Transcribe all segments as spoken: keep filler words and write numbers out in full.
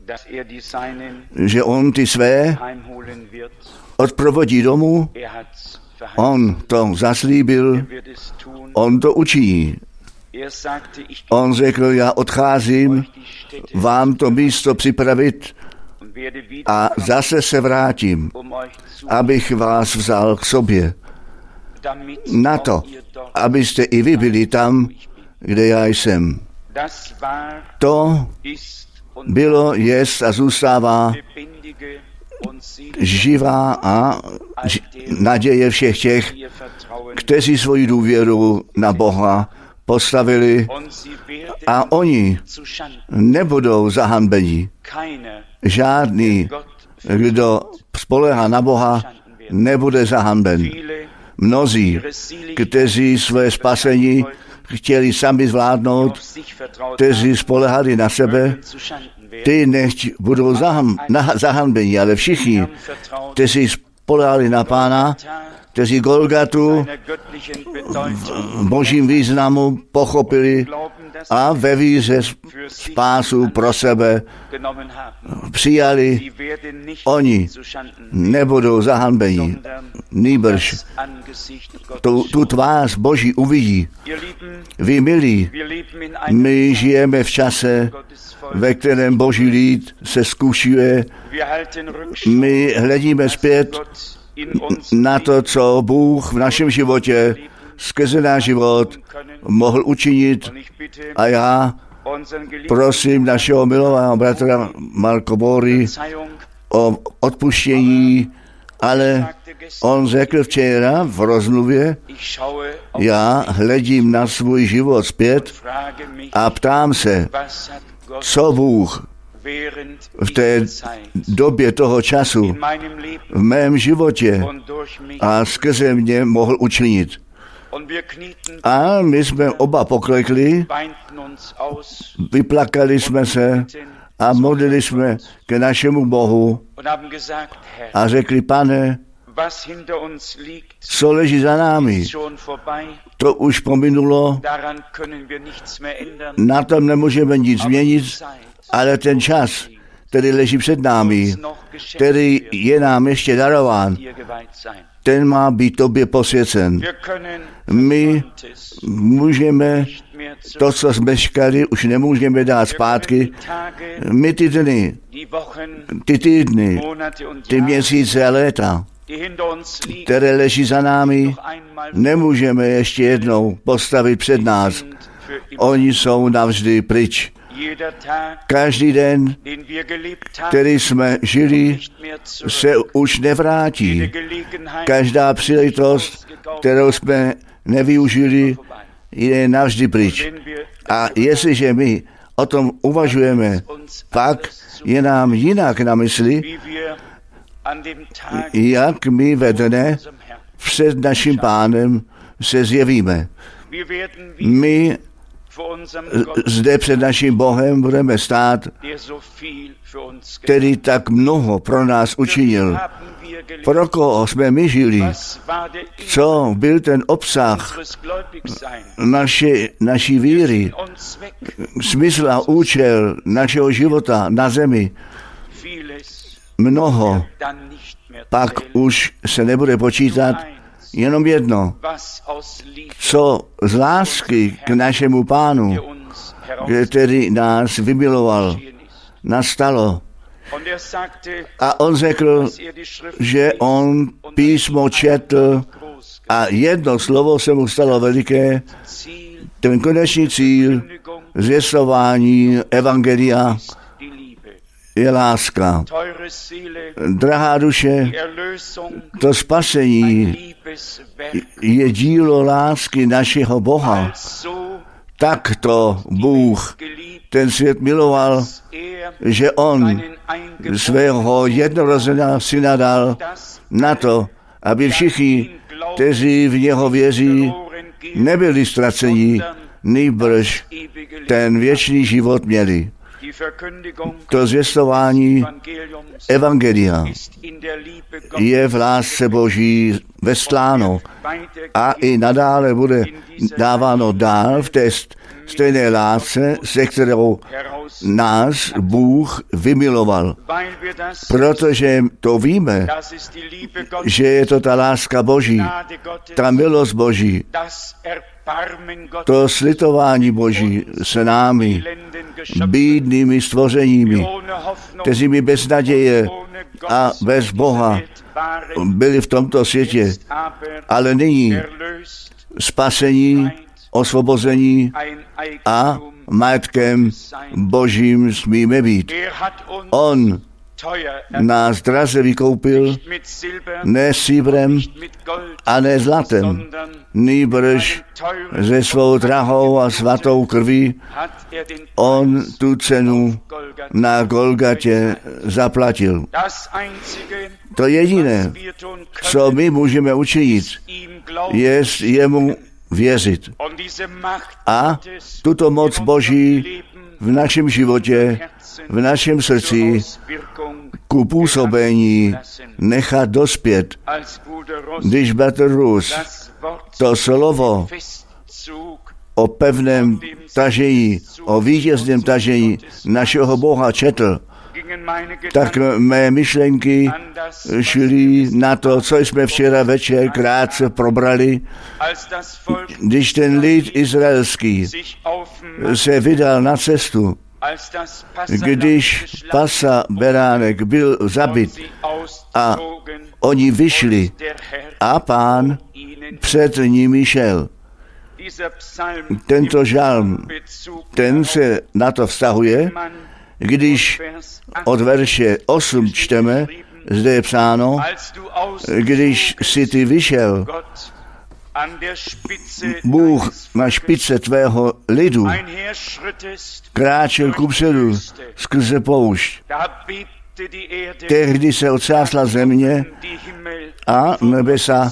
že on ty své odprovodí domů. On to zaslíbil, on to učiní. On řekl, já odcházím vám to místo připravit a zase se vrátím, abych vás vzal k sobě. Na to, abyste i vy byli tam, kde já jsem. To bylo, jest a zůstává živá a ž- naděje všech těch, kteří svoji důvěru na Boha postavili a oni nebudou zahanbeni. Žádný, kdo spoléhá na Boha, nebude zahanben. Mnozí, kteří své spasení chtěli sami zvládnout, kteří spolehali na sebe, ty nechť budou zaham, na, zahanbeni, ale všichni, kteří spolehali na Pána, kteří Golgatu v božím významu pochopili a ve víře spásu pro sebe přijali, oni nebudou zahanbeni, nýbrž tu, tu tvář Boží uvidí. Vy milí, my žijeme v čase, ve kterém Boží lid se zkušuje. My hledíme zpět na to, co Bůh v našem životě skrze náš život mohl učinit. A já prosím našeho milovaného bratra Marko Bory o odpuštění, ale on řekl včera v rozmluvě, já hledím na svůj život zpět a ptám se, co Bůh v té době toho času v mém životě a skrze mě mohl učinit. A my jsme oba poklekli, vyplakali jsme se a modlili jsme k našemu Bohu a řekli, Pane, co leží za námi, to už pominulo, na tom nemůžeme nic změnit, ale ten čas, který leží před námi, který je nám ještě darován, ten má být tobě posvěcen. My můžeme to, co jsme škali, už nemůžeme dát zpátky. My ty dny, ty týdny, ty měsíce a léta, které leží za námi, nemůžeme ještě jednou postavit před nás. Oni jsou navždy pryč. Každý den, který jsme žili, se už nevrátí. Každá příležitost, kterou jsme nevyužili, je navždy pryč. A jestliže my o tom uvažujeme, pak je nám jinak na mysli, jak my ve dne před naším Pánem se zjevíme. My zde před naším Bohem budeme stát, který tak mnoho pro nás učinil. Pro koho jsme my žili? Co byl ten obsah naši, naší víry, smysl a účel našeho života na zemi? Mnoho pak už se nebude počítat. Jenom jedno, co z lásky k našemu Pánu, který nás vymiloval, nastalo. A on řekl, že on písmo četl a jedno slovo se mu stalo veliké, ten konečný cíl zvěstování evangelia je láska. Drahá duše, to spasení je dílo lásky našeho Boha. Takto Bůh ten svět miloval, že on svého jednorozeného syna dal na to, aby všichni, kteří v něho věří, nebyli ztraceni, nýbrž ten věčný život měli. To zvěstování evangelia je v lásce Boží vestláno a i nadále bude dáváno dál v té stejné lásce, se kterou nás Bůh vymiloval. Protože to víme, že je to ta láska Boží, ta milost Boží, to slitování Boží s námi, bídnými stvořeními, kteří mi bez naděje a bez Boha byli v tomto světě, ale nyní spasení, osvobození a majetkem Božím smíme být. On nás draze vykoupil, ne stříbrem a ne zlatem, nýbrž ze svou drahou a svatou krví. On tu cenu na Golgatě zaplatil. To jediné, co my můžeme učinit, je jemu věřit. A tuto moc Boží v našem životě, v našem srdci ku působení nechat dospět. Když bratr Rus to slovo o pevném tažení, o vítězném tažení našeho Boha četl, tak mé myšlenky šly na to, co jsme včera večer krátce probrali, když ten lid izraelský se vydal na cestu, když pasa beránek byl zabit a oni vyšli a Pán před nimi šel. Tento žalm, ten se na to vztahuje, když od verše osm čteme, zde je psáno, když si ty vyšel, Bůh na špice tvého lidu kráčel kupředu skrze poušť. Tehdy se otřásla země a nebesa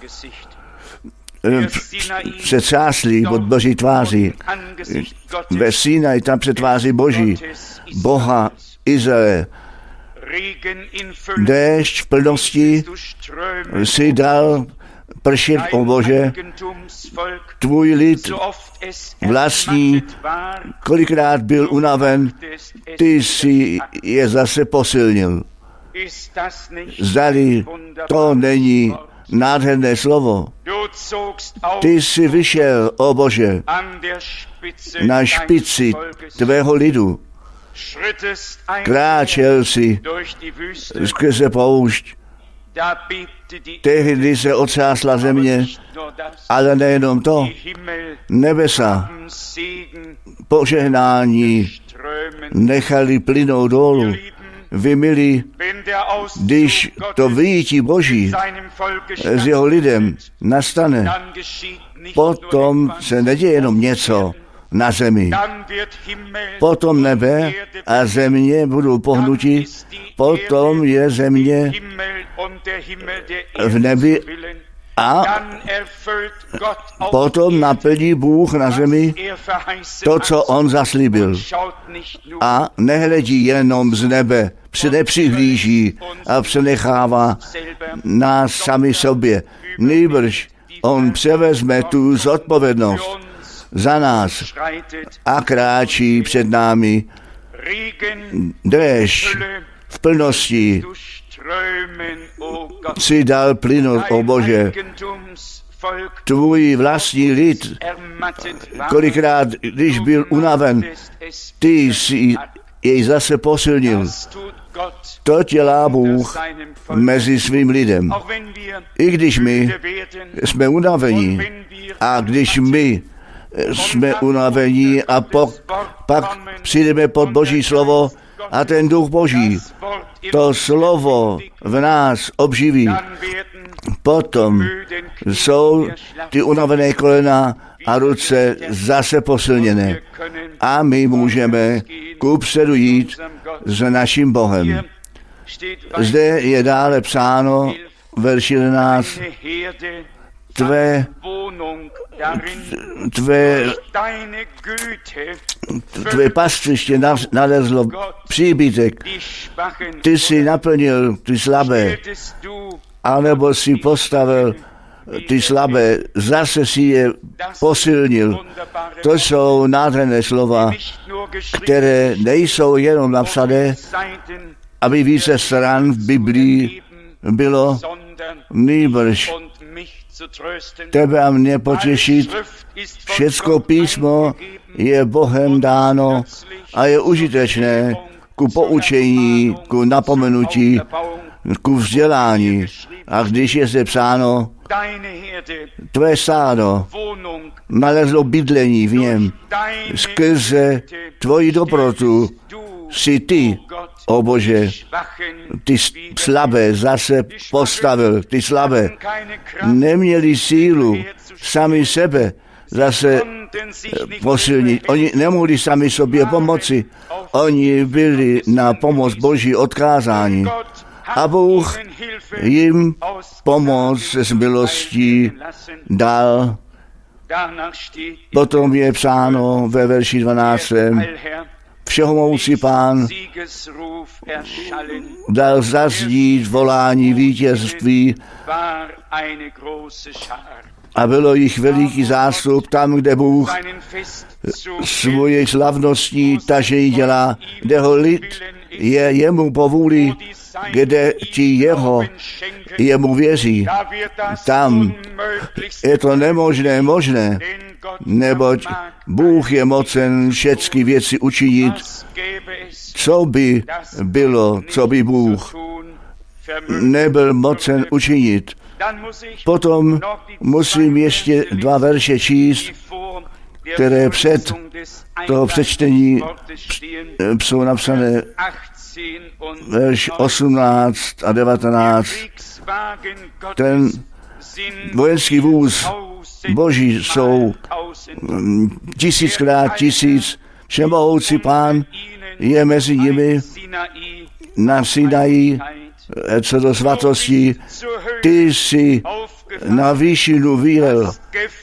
se třásly od Boží tváří. Ve Sinaj tam před tváří Boží, Boha Izraele. Déšť v plnosti si dal pršet, o Bože, tvůj lid vlastní, kolikrát byl unaven, ty si je zase posilnil. Zdali to není nádherné slovo. Ty jsi vyšel, o Bože, na špici tvého lidu. Kráčel si skrze poušť. Tehdy se otřásla země, ale nejenom to. Nebesa požehnání nechali plynout dolů. Vy, milí, když to vyjítí Boží s jeho lidem nastane, potom se neděje jenom něco na zemi. Potom nebe a země budou pohnuti, potom je země v nebi a potom naplní Bůh na zemi to, co on zaslíbil. A nehledí jenom z nebe, nepřihlíží a přenechává nás sami sobě. Nýbrž on převezme tu zodpovědnost za nás a kráčí před námi. Déšť v plnosti si dal plynout, o Bože, tvůj vlastní lid, kolikrát, když byl unaven, ty jsi jej zase posilnil. To dělá Bůh mezi svým lidem. I když my jsme unavení a když my jsme unavení a po, pak přijdeme pod Boží slovo a ten duch Boží to slovo v nás obživí. Potom jsou ty unavené kolena a ruce zase posilněné. A my můžeme kupředu jít s naším Bohem. Zde je dále psáno, verš jedenáct, tvé, tvé, tvé pastviště nalezlo příbytek. Ty jsi naplnil ty slabé, anebo si postavil ty slabé, zase si je posilnil. To jsou nádherné slova, které nejsou jenom napsané, aby více stran v Biblii bylo, nýbrž tebe a mě potěšit. Všecko písmo je Bohem dáno a je užitečné ku poučení, ku napomenutí, ku vzdělání. A když je zde psáno, tvé stádo nalezlo bydlení v něm, skrze tvoji dobrotu si ty, o Bože, ty slabé zase postavil, ty slabé neměli sílu sami sebe zase posilnit. Oni nemohli sami sobě pomoci. Oni byli na pomoc Boží odkázáni. A Bůh jim pomoc z milostí dal. Potom je psáno ve verši dvanáctém Všehomohoucí Pán dal zaznít volání vítězství a bylo jich veliký zástup tam, kde Bůh svoje slavnostní tažení dělá, kde ho lid je jemu povůli, kde ti jeho jemu věří. Tam je to nemožné možné, neboť Bůh je mocen všechny věci učinit. Co by bylo, co by Bůh nebyl mocen učinit. Potom musím ještě dva verše číst, které před toho přečtení jsou napsané verš osmnáct a devatenáct. Ten vojenský vůz Boží jsou tisíckrát tisíc, všemohoucí Pán je mezi nimi na Sinaji, co do svatosti. Ty jsi na výšinu vyjel,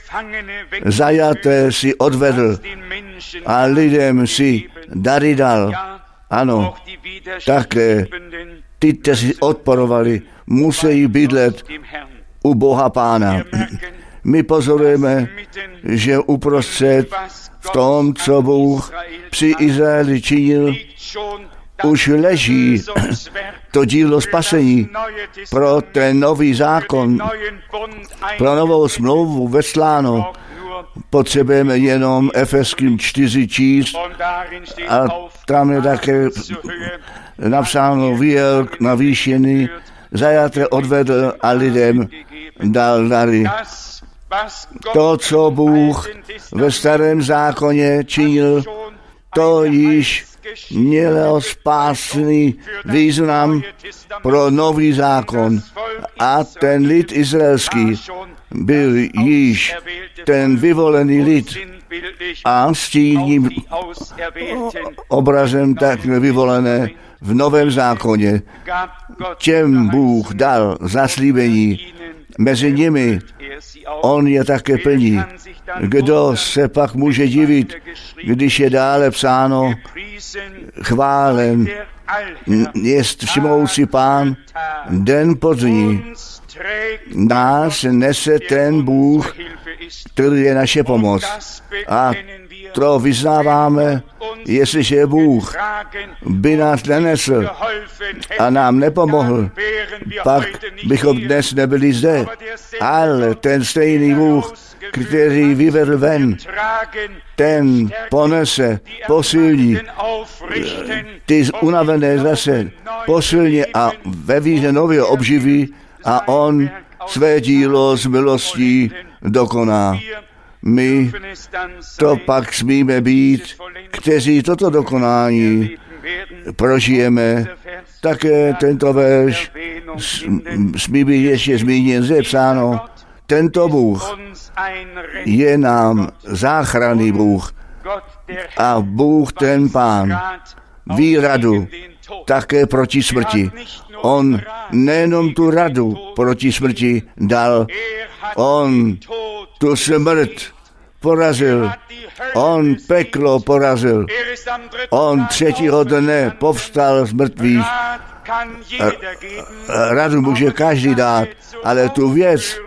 zajaté si odvedl a lidem si dary dal. Ano, také ty, kteří odporovali, musí bydlet u Boha Pána. My pozorujeme, že uprostřed v tom, co Bůh při Izraeli činil, už leží to dílo spasení pro ten nový zákon, pro novou smlouvu vesláno. Potřebujeme jenom Efeským čtyři číst a tam je také napsáno vyjel na výšiny, zajaté odvedl a lidem dal dary. To, co Bůh ve starém zákoně činil, to již mělo spásný význam pro nový zákon. A ten lid izraelský byl již ten vyvolený lid a s tím obrazem tak vyvolené v novém zákoně. Těm Bůh dal zaslíbení, mezi nimi on je také plní. Kdo se pak může divit, když je dále psáno, chválen jest všemohoucí Pán, den po dní. Nás nese ten Bůh, který je naše pomoc. A to vyznáváme, jestliže Bůh by nás nenesl a nám nepomohl, pak bychom dnes nebyli zde. Ale ten stejný Bůh, který vyvedl ven, ten ponese, posilní, ty unavené zase posilně a ve víře nově obživí a on své dílo z milostí dokoná. My to pak smíme být, kteří toto dokonání prožijeme. Také tento verš smí být ještě zmíněn, zde je psáno, tento Bůh je nám záchranný Bůh a Bůh ten Pán ví radu také proti smrti. On nejenom tu radu proti smrti dal, on tu smrt porazil, on peklo porazil, on třetího dne povstal z mrtvých. Radu může každý dát, ale tu věc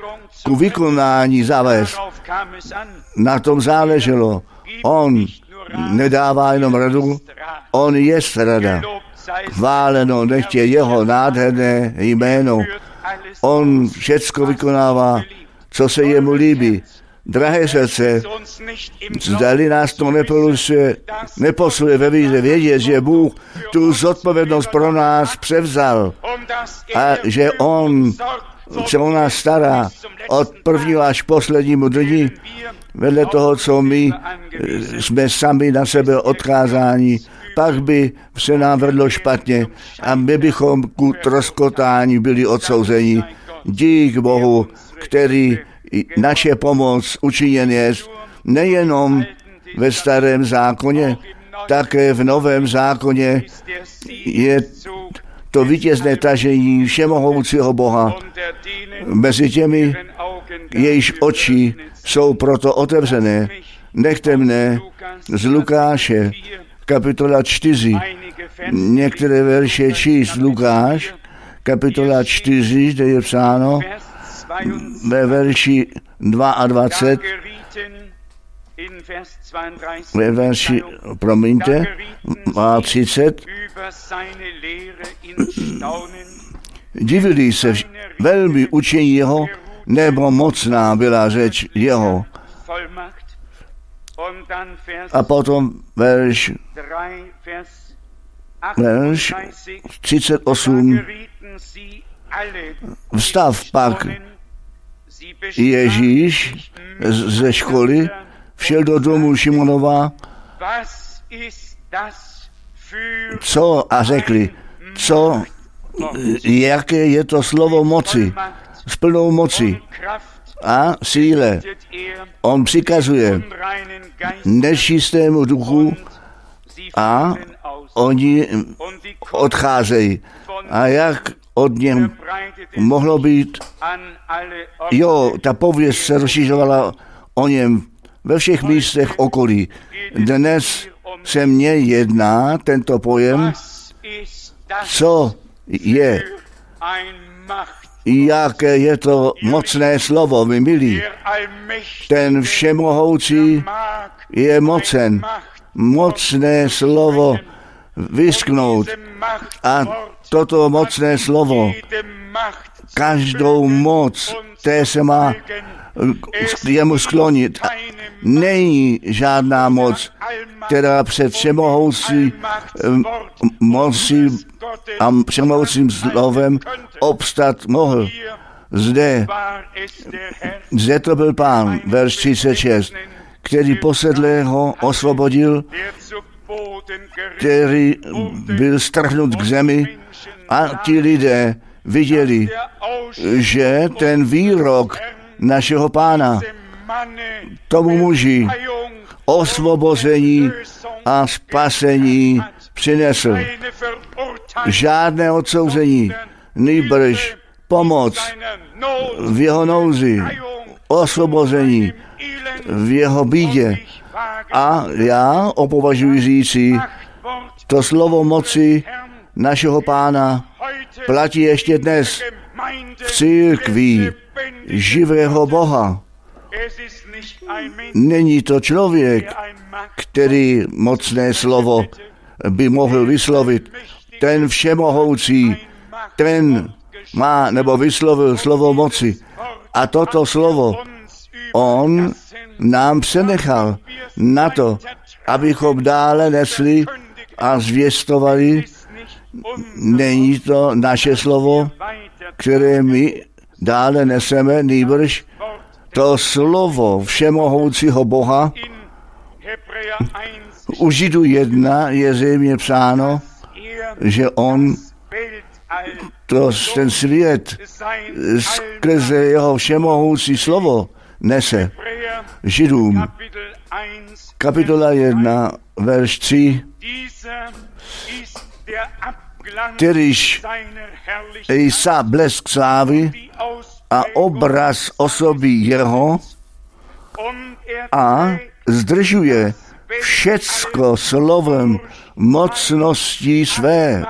ku vykonání zavést. Na tom záleželo. On nedává jenom radu, on je rada. Chváleno nechtě jeho nádherné jméno. On všecko vykonává, co se jemu líbí. Drahé srdce, zdali nás to nepolusuje, neposluje ve víře vědět, že Bůh tu zodpovědnost pro nás převzal a že On se o nás stará od prvního až poslednímu dní, vedle toho, co my jsme sami na sebe odkázáni, pak by se nám vedlo špatně a my bychom ku troskotání byli odsouzeni. Dík Bohu, který naše pomoc učiněn je nejenom ve starém zákoně, také v novém zákoně je to vítězné tažení všemohoucího Boha mezi těmi, jejíž oči jsou proto otevřené. Nechte mne z Lukáše, kapitola čtyři, některé verše číst. Lukáš, kapitola čtyři, kde je psáno ve verši dvacet dva, ve verši, promiňte, třicet, divili se velmi učení jeho, nebo mocná byla řeč jeho. A potom verš, verš třicet osm, vstav pak Ježíš ze školy, všel do domu Šimonova, co a řekli, co, jaké je to slovo moci, s plnou moci a síle. On přikazuje nečistému duchu a oni odcházejí. A jak od něm mohlo být? Jo, ta pověst se rozšířovala o něm ve všech místech okolí. Dnes se mně jedná tento pojem, co je, jaké je to mocné slovo, my milí. Ten všemohoucí je mocen, mocné slovo vysknout. A toto mocné slovo, každou moc, té se má jemu sklonit. Není žádná moc, která před všemohoucí mocí a všemohoucím slovem obstat mohl. Zde, zde to byl Pán, verš třicet šest, který posedlého osvobodil, který byl strhnut k zemi a ti lidé viděli, že ten výrok našeho Pána tomu muži osvobození a spasení přinesl. Žádné odsouzení, nýbrž pomoc v jeho nouzi, osvobození v jeho bídě. A já opovažuji říci, to slovo moci našeho Pána platí ještě dnes v církvi živého Boha. Není to člověk, který mocné slovo by mohl vyslovit. Ten všemohoucí, ten má nebo vyslovil slovo moci. A toto slovo on nám přenechal na to, abychom dále nesli a zvěstovali. Není to naše slovo, které my dále neseme, nýbrž to slovo všemohoucího Boha. U Židů jedna je zřejmě psáno, že on to, ten svět skrze jeho všemohoucí slovo nese. Židům kapitola jedna, verš tři, kterýž Isa blesk slávy a obraz osoby jeho a zdržuje všecko slovem mocností své.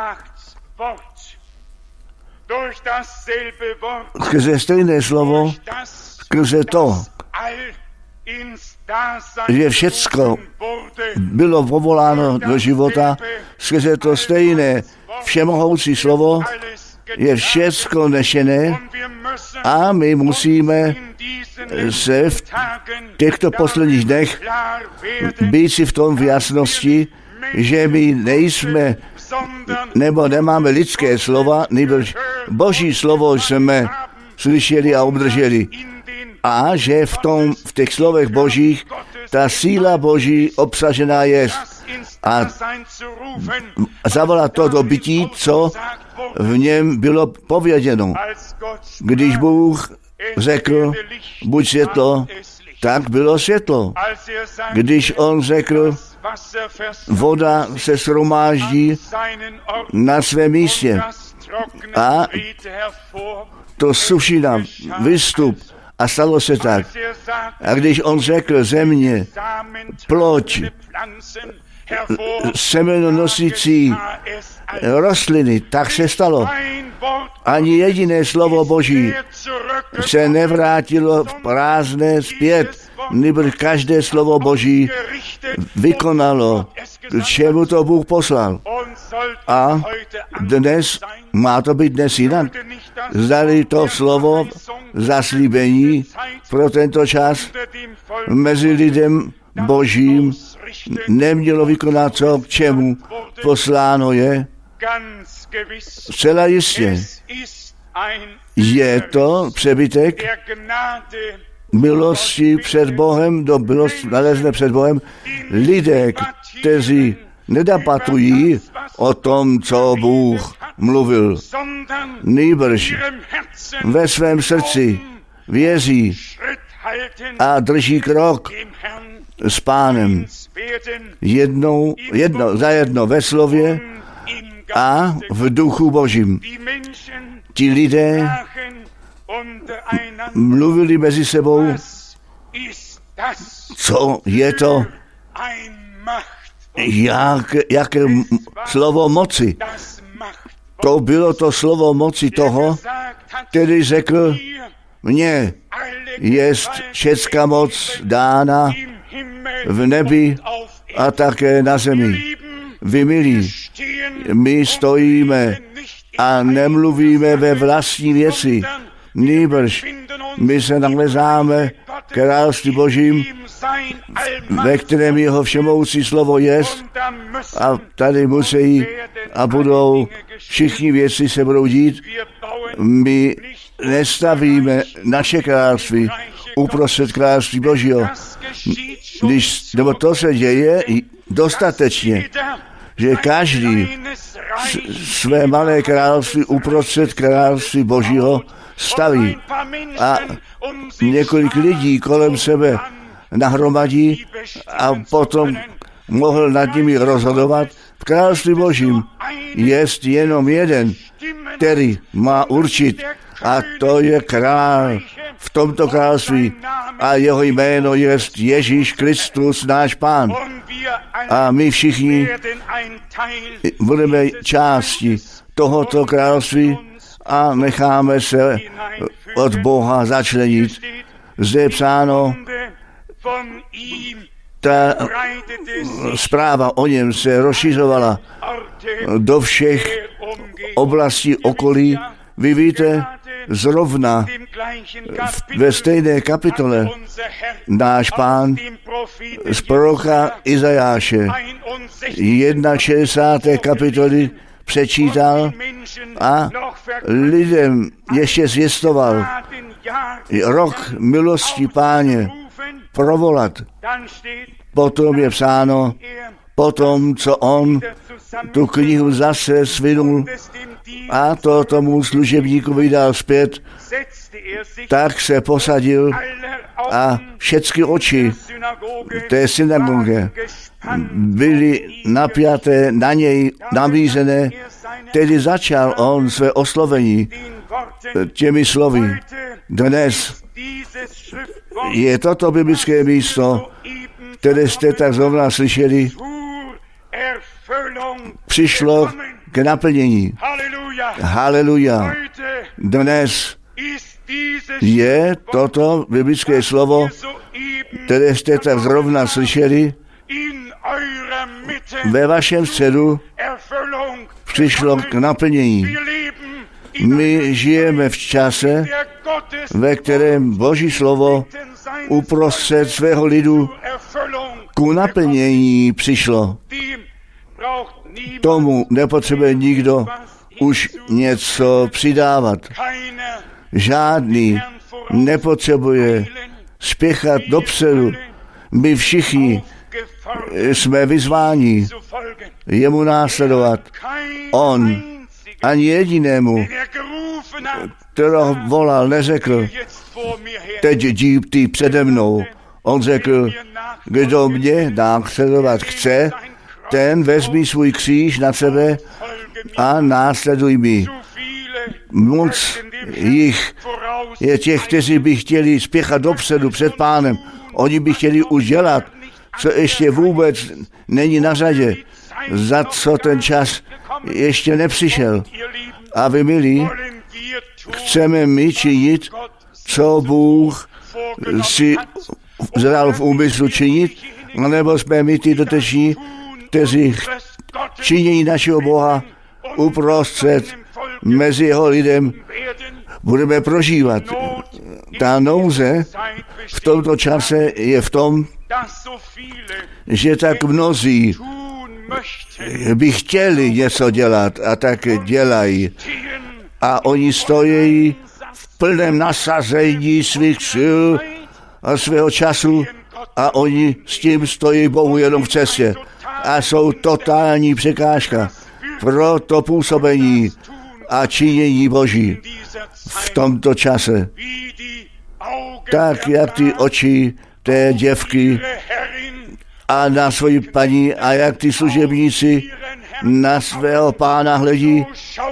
Skrze stejné slovo, skrze to, že všecko bylo povoláno do života, skrze to stejné všemohoucí slovo je všecko nešené a my musíme se v těchto posledních dnech být si v tom v jasnosti, že my nejsme nebo nemáme lidské slova, nebož Boží slovo jsme slyšeli a obdrželi. A že v, tom, v těch slovech Božích ta síla Boží obsažená je. A zavolat to do bytí, co v něm bylo pověděno. Když Bůh řekl, buď světlo, tak bylo světlo. Když on řekl, voda se shromáždí na svém místě a to sušina vystup a stalo se tak. A když on řekl země, ploď, semenonosící rostliny, tak se stalo. Ani jediné slovo Boží se nevrátilo prázdné zpět, nebož každé slovo Boží vykonalo, k čemu to Bůh poslal. A dnes, má to být dnes jinak, zdali to slovo zaslíbení pro tento čas mezi lidem Božím nemělo vykonat, co k čemu posláno je. Zcela jistě je to přebytek milosti před Bohem, do milosti nalezne před Bohem lidé, kteří nedebatují o tom, co Bůh mluvil, nýbrž ve svém srdci věří a drží krok s Pánem jednou, jedno, za jedno ve slově a v duchu Božím. Ti lidé mluvili mezi sebou, co je to, jak, jaké slovo moci. To bylo to slovo moci toho, který řekl, mně jest všecká moc dána v nebi a také na zemi. Vy milí, my stojíme a nemluvíme ve vlastní věci, nýbrž my se nalezáme království Božím, ve kterém jeho všemohoucí slovo jest a tady musí a budou všichni věci se budou dít. My nestavíme naše království uprostřed království Božího. Když, nebo to se děje dostatečně, že každý své malé království uprostřed království Božího staví a několik lidí kolem sebe nahromadí a potom mohl nad nimi rozhodovat. V království Božím jest jenom jeden, který má určit, a to je král v tomto království a jeho jméno jest Ježíš Kristus, náš Pán. A my všichni budeme části tohoto království a necháme se od Boha začlenit. Zde je psáno, ta zpráva o něm se rozšiřovala do všech oblastí okolí. Vy víte, zrovna ve stejné kapitole náš Pán z proroka Izajáše šedesáté první kapitoly přečítal a lidem ještě zvěstoval rok milosti Páně provolat. Potom je psáno, potom, co on tu knihu zase svinul a to tomu služebníkovi dal zpět, tak se posadil a všechny oči té synagogy byly napjaté na něj, namířené, tedy začal on své oslovení těmi slovy. Dnes je toto biblické místo, které jste tak zrovna slyšeli, přišlo k naplnění. Haleluja. Dnes je toto biblické slovo, které jste tak zrovna slyšeli, ve vašem středu přišlo k naplnění. My žijeme v čase, ve kterém Boží slovo uprostřed svého lidu ku naplnění přišlo. Tomu nepotřebuje nikdo už něco přidávat. Žádný nepotřebuje spěchat dopředu. My všichni jsme vyzváni jemu následovat. On ani jedinému, kterého volal, neřekl, teď jdi ty přede mnou. On řekl, kdo mě následovat chce, ten vezmi svůj kříž na sebe a následuj mi. Moc jich je těch, kteří by chtěli spěchat dopředu před Pánem. Oni by chtěli už dělat, co ještě vůbec není na řadě, za co ten čas ještě nepřišel. A vy, milí, chceme my činit, co Bůh si zadal v úmyslu činit, nebo jsme my ty doteční, kteří činí našeho Boha uprostřed mezi jeho lidem, budeme prožívat. Ta nouze v tomto čase je v tom, že tak mnozí by chtěli něco dělat a tak dělají. A oni stojí v plném nasazení svých sil a svého času a oni s tím stojí Bohu jenom v cestě. A jsou totální překážka pro to působení a činění Boží v tomto čase. Tak, jak ty oči té děvky a na svoji paní a jak ty služebníci na svého Pána hledí,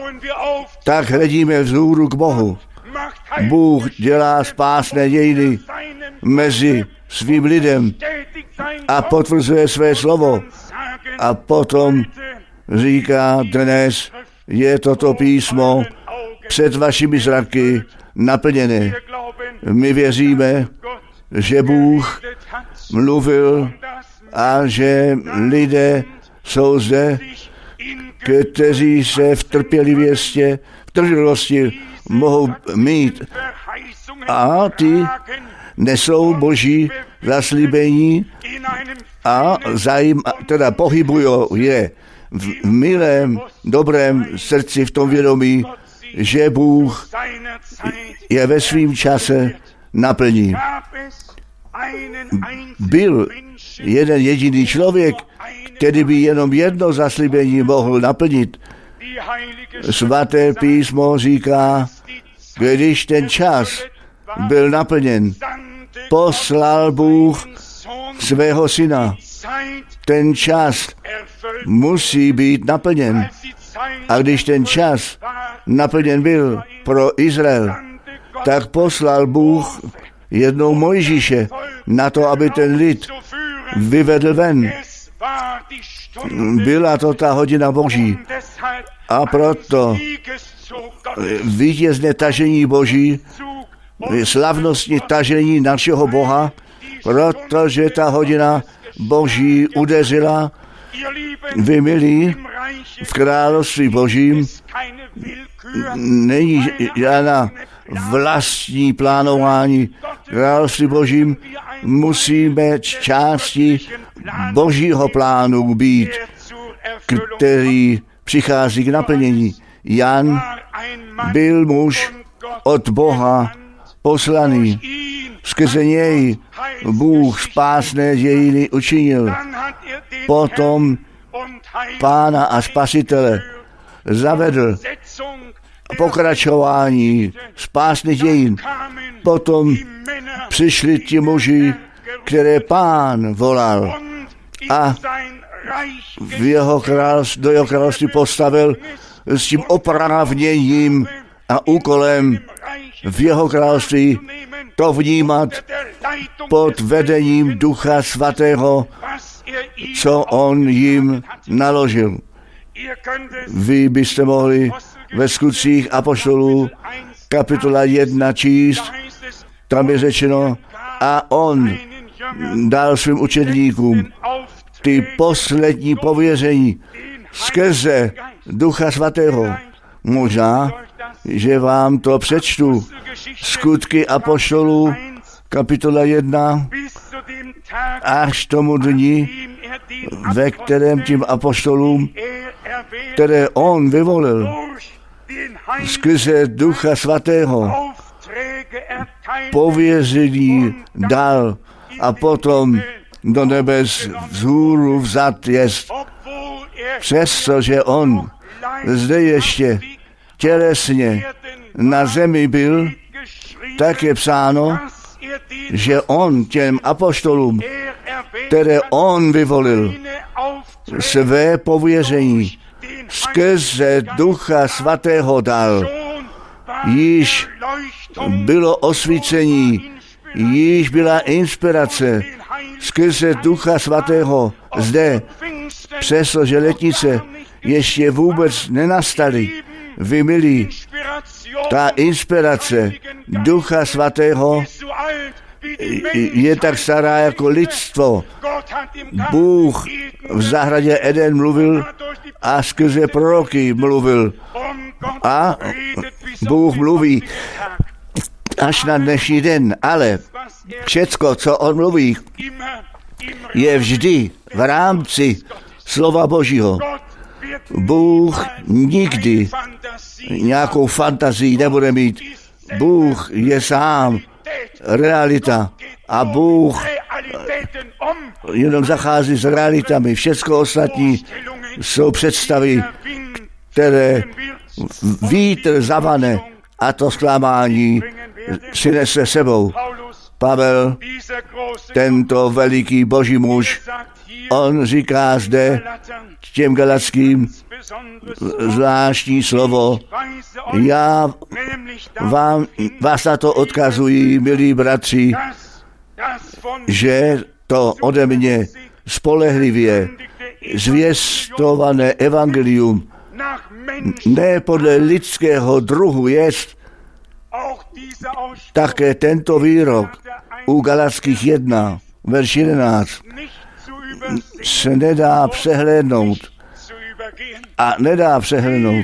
tak hledíme vzhůru k Bohu. Bůh dělá spásné dějiny mezi svým lidem a potvrzuje své slovo. A potom říká, dnes je toto písmo před vašimi zraky naplněné. My věříme, že Bůh mluvil a že lidé jsou zde, kteří se v trpělivěstě, v trpělivosti mohou mít a ty nesou Boží zaslíbení a zajím, teda pohybují je v milém, dobrém srdci v tom vědomí, že Bůh je ve svým čase naplní. Byl jeden jediný člověk, který by jenom jedno zaslíbení mohl naplnit. Svaté písmo říká, když ten čas byl naplněn, poslal Bůh svého syna. Ten čas musí být naplněn. A když ten čas naplněn byl pro Izrael, tak poslal Bůh jednou Mojžíše na to, aby ten lid vyvedl ven. Byla to ta hodina Boží. A proto vítězné tažení Boží, slavnostní tažení našeho Boha, protože ta hodina Boží udeřila. Vy, milí, v království Božím není žádná vlastní plánování. V království Božím musíme části Božího plánu být, který přichází k naplnění. Jan byl muž od Boha poslaný. Skrze něj Bůh spásné dějiny učinil. Potom Pána a Spasitele zavedl pokračování spásných dějin. Potom přišli ti muži, které Pán volal a v jeho království, do jeho království postavil s tím oprávněním a úkolem v jeho království to vnímat pod vedením Ducha Svatého, co on jim naložil. Vy byste mohli ve Skutcích apoštolů kapitola jedna číst, Tam je řečeno, a on dal svým učedníkům ty poslední pověření skrze Ducha Svatého. Možná, že vám to přečtu. Skutky apoštolů, kapitola jedna, až tomu dni, ve kterém tím apoštolům, které on vyvolil, skrze Ducha Svatého pověření dal a potom do nebes vzhůru vzat jest. Přestože on zde ještě tělesně na zemi byl, tak je psáno, že on těm apoštolům, které on vyvolil, své pověření skrze Ducha Svatého dal. Již bylo osvícení, již byla inspirace skrze Ducha Svatého zde, přestože letnice ještě vůbec nenastaly. Vy milí, ta inspirace Ducha Svatého je tak stará jako lidstvo. Bůh v zahradě Eden mluvil a skrze proroky mluvil. A Bůh mluví až na dnešní den, ale všecko, co on mluví, je vždy v rámci slova Božího. Bůh nikdy nějakou fantazii nebude mít. Bůh je sám realita a Bůh jenom zachází s realitami. Všecko ostatní jsou představy, které vítr zavane a to zklamání přinese sebou. Pavel, tento veliký boží muž, on říká zde těm galackým zvláštní slovo. Já vám, vás na to odkazuji, milí bratři, že to ode mě spolehlivě zvěstované evangelium ne podle lidského druhu jest. Také tento výrok u Galackých jedna, verš jedenáct, se nedá přehlédnout. A nedá přehlédnout,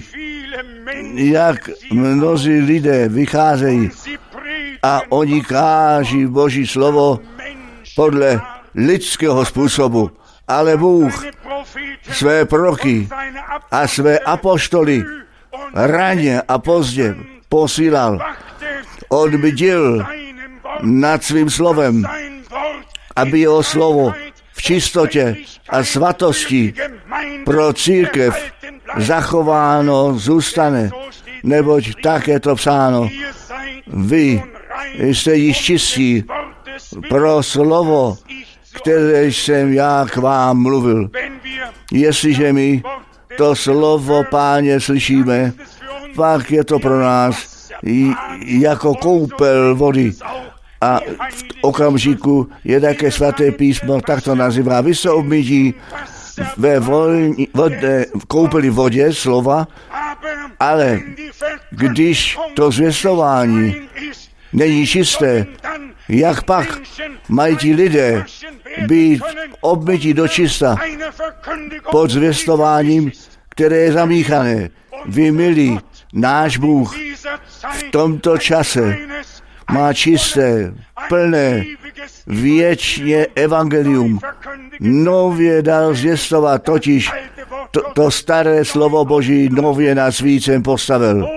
jak mnozí lidé vycházejí a oni káží Boží slovo podle lidského způsobu. Ale Bůh své proroky a své apoštoly raně a pozdě posílal. On bdil nad svým slovem, aby jeho slovo v čistotě a svatosti pro církev zachováno zůstane, neboť tak je to psáno. Vy jste již čistí pro slovo, které jsem já k vám mluvil. Jestliže my to slovo Páně slyšíme, pak je to pro nás jako koupel vody. A v okamžiku je také svaté písmo, tak to nazývá. Vy se obmytí ve volní, vodě, v koupeli vodě slova, ale když to zvěstování není čisté, jak pak mají ti lidé být obmytí do čista pod zvěstováním, které je zamíchané. Vy milí, náš Bůh v tomto čase má čisté, plné, věčně evangelium. Nově dal zvěstovat, totiž to, to staré slovo Boží nově nad svícem postavil.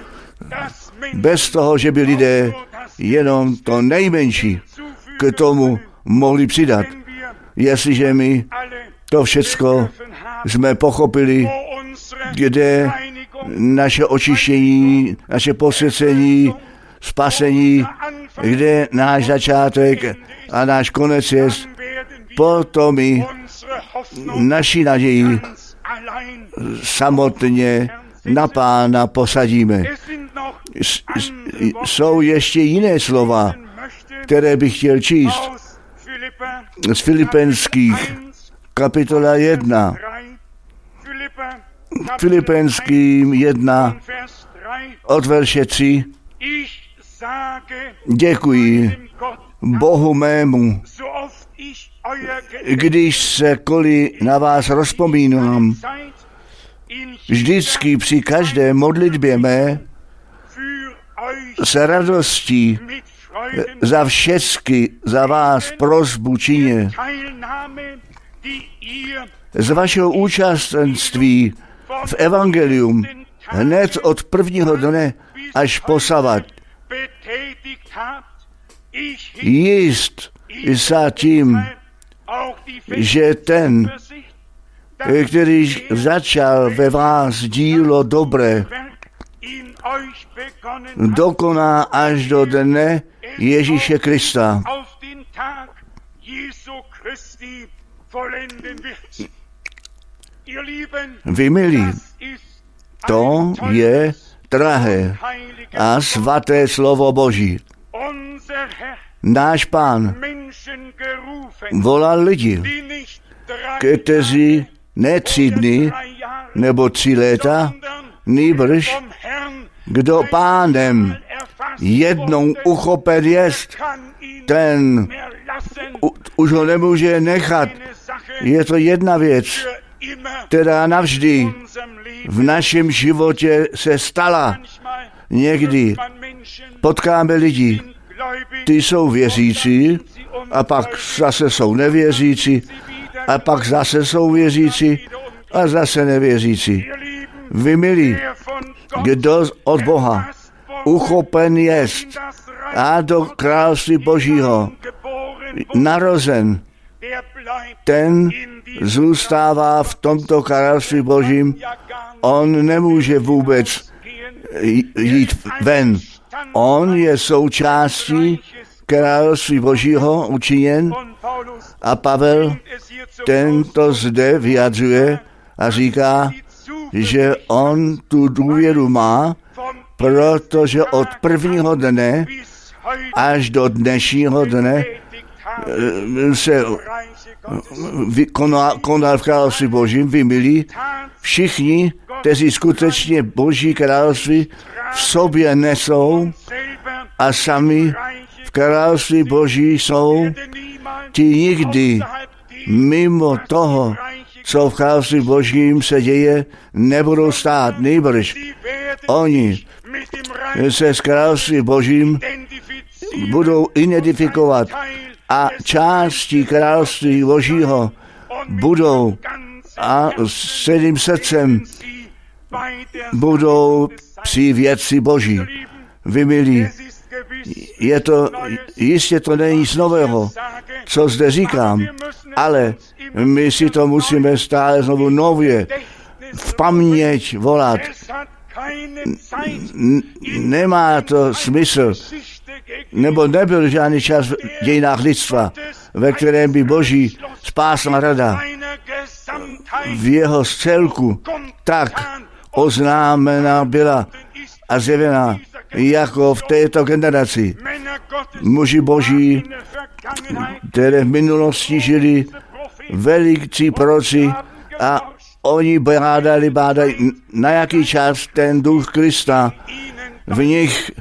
Bez toho, že by lidé jenom to nejmenší k tomu mohli přidat. Jestliže my to všecko jsme pochopili, kde naše očištění, naše posvěcení, spasení, kde náš začátek a náš konec je, potom my naši naději samotně na Pána posadíme. Jsou ještě jiné slova, které bych chtěl číst. Z Filipenských, kapitola jedna. Filipenským jedna, od verše tři. Děkuji Bohu mému, když se koli na vás rozpomínám, vždycky při každé modlitbě mé s radostí za všecky za vás prosbu čině. Z vašeho účastenství v evangelium hned od prvního dne až posavat. Jist za tím, že ten, který začal ve vás dílo dobré, dokoná až do dne Ježíše Krista. Vy milí, to je drahé a svaté slovo Boží. Náš Pán volal lidi, kteří ne tři dny nebo tři léta, nýbrž kdo Pánem jednou uchopen jest, ten u, už ho nemůže nechat. Je to jedna věc, která navždy v našem životě se stala. Někdy potkáme lidi, ty jsou věřící, a pak zase jsou nevěřící, a pak zase jsou věřící, a zase nevěřící. Vy milí, kdo od Boha uchopen jest a do království Božího narozen, ten zůstává v tomto království Božím. On nemůže vůbec jít ven. On je součástí království Božího učiněn a Pavel ten to zde vyjadřuje a říká, že on tu důvěru má, protože od prvního dne až do dnešního dne se konal, konal v království Božím. Vy milí, všichni, kteří skutečně Boží království v sobě nesou a sami v království Boží jsou, ti nikdy mimo toho, co v království Božím se děje, nebudou stát. Nejbrž oni se s království Božím budou identifikovat a částí království Božího budou a s celým srdcem budou při věci Boží. Vy milí, je to, jistě to není nic nového, co zde říkám, ale my si to musíme stále znovu nově v paměť volat. N- nemá to smysl, nebo nebyl žádný čas v dějinách lidstva, ve kterém by Boží spásná rada v jeho celku tak oznámena byla a zjevená jako v této generaci. Muži Boží, které v minulosti žili velicí proroci a oni bádali, bádali, na jaký čas ten duch Krista v nich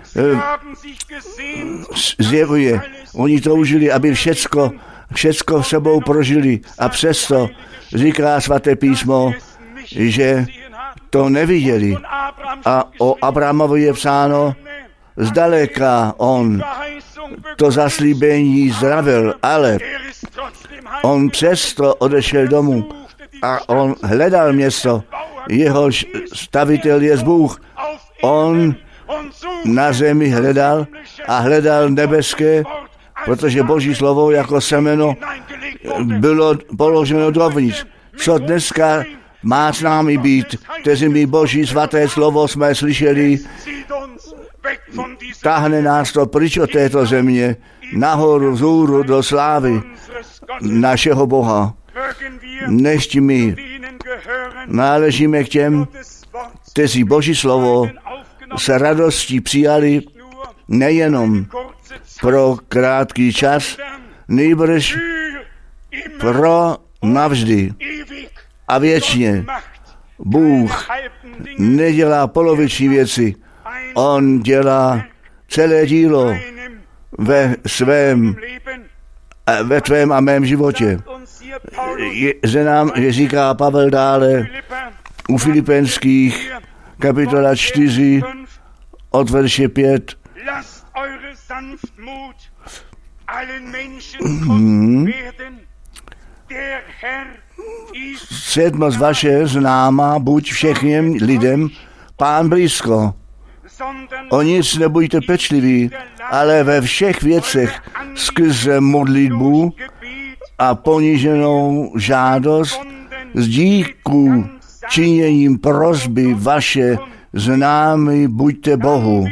zjevuje. Oni toužili, aby všecko, všecko v sebou prožili a přesto říká svaté písmo, že to neviděli. A o Abrahamovi je psáno, zdaleka on to zaslíbení zdravil, ale on přesto odešel domů a on hledal město, jehož stavitel je Bůh. On na zemi hledal a hledal nebeské, protože Boží slovo jako semeno bylo položeno dovnitř. Co dneska má s námi být, kteří my Boží svaté slovo jsme slyšeli, táhne nás to pryč od této země, nahoru vzhůru do slávy našeho Boha. Nešť my náležíme k těm, kteří Boží slovo s radostí přijali nejenom pro krátký čas, nýbrž pro navždy a věčně. Bůh nedělá poloviční věci, on dělá celé dílo ve svém, ve tvém a mém životě. Je, že nám že říká Pavel dále u Filipenských kapitola čtyři od verše pět. Hmm. Sedmost vaše známá, buď všechněm lidem, Pán blízko. O nic nebuďte pečliví, ale ve všech věcech skrze modlitbu a poníženou žádost s díků činěním prosby vaše známy buďte Bohu.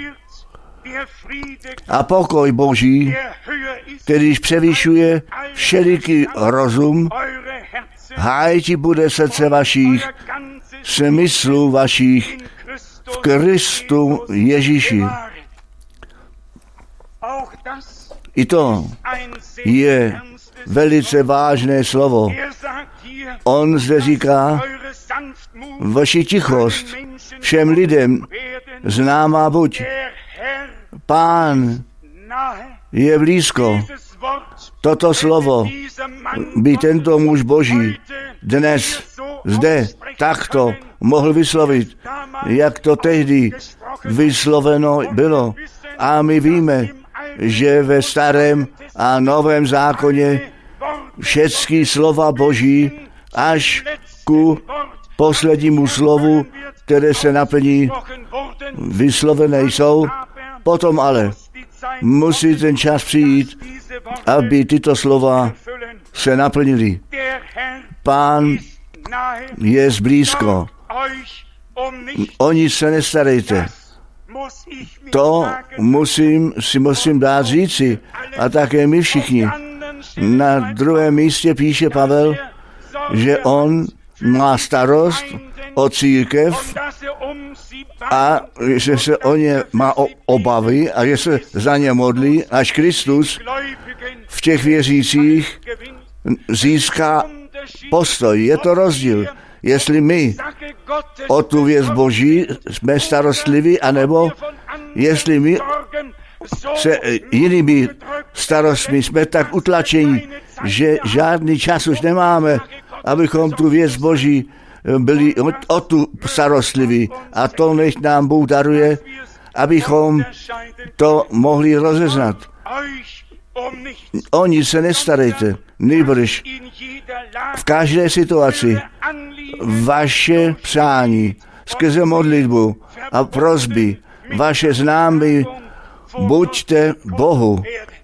A pokoj Boží, kterýž převyšuje všeliký rozum, hájiti bude srdce vašich, smyslu vašich v Kristu Ježíši. I to je velice vážné slovo. On zde říká, vaši tichost všem lidem známá buď. Pán je blízko. Toto slovo by tento muž Boží dnes zde takto mohl vyslovit, jak to tehdy vysloveno bylo. A my víme, že ve starém a novém zákoně všechny slova Boží až ku poslednímu slovu, které se naplní, vyslovené jsou. Potom ale musí ten čas přijít, aby tyto slova se naplnily. Pán je zblízko. O nic se nestarejte. To musím, si musím dát říci. A také my všichni. Na druhém místě píše Pavel, že on má starost o církev a že se o ně má obavy a že se za ně modlí, až Kristus v těch věřících získá postoj. Je to rozdíl, jestli my o tu věc Boží jsme starostliví, anebo jestli my se jinými starostmi jsme tak utlačeni, že žádný čas už nemáme, abychom tu věc Boží byli o, o tu starostliví. A to nech nám Bůh daruje, abychom to mohli rozeznat. O nic se nestarejte, nýbrž v každé situaci vaše přání skrze modlitbu a prosby, vaše známy buďte Bohu.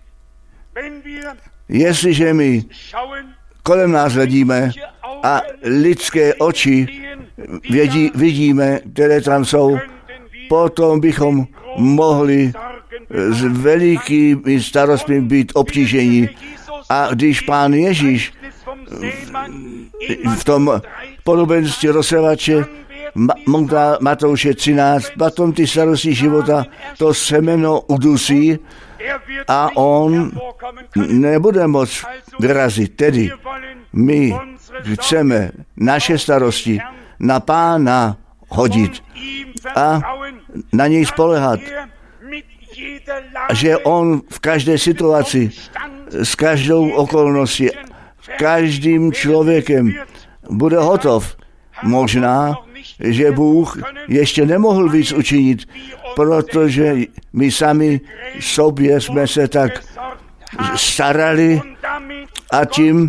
Jestliže my kolem nás hledíme a lidské oči vědí, vidíme, které tam jsou, potom bychom mohli s velikými starostmi být obtíženi. A když Pán Ježíš v tom podobenství rozsevače Matouše třináct, potom ty starosti života, to semeno udusí a on nebude moc vyrazit. Tedy my chceme naše starosti na Pána hodit a na něj spolehat, že on v každé situaci, s každou okolností, každým člověkem bude hotov. Možná, že Bůh ještě nemohl víc učinit, protože my sami sobě jsme se tak starali a tím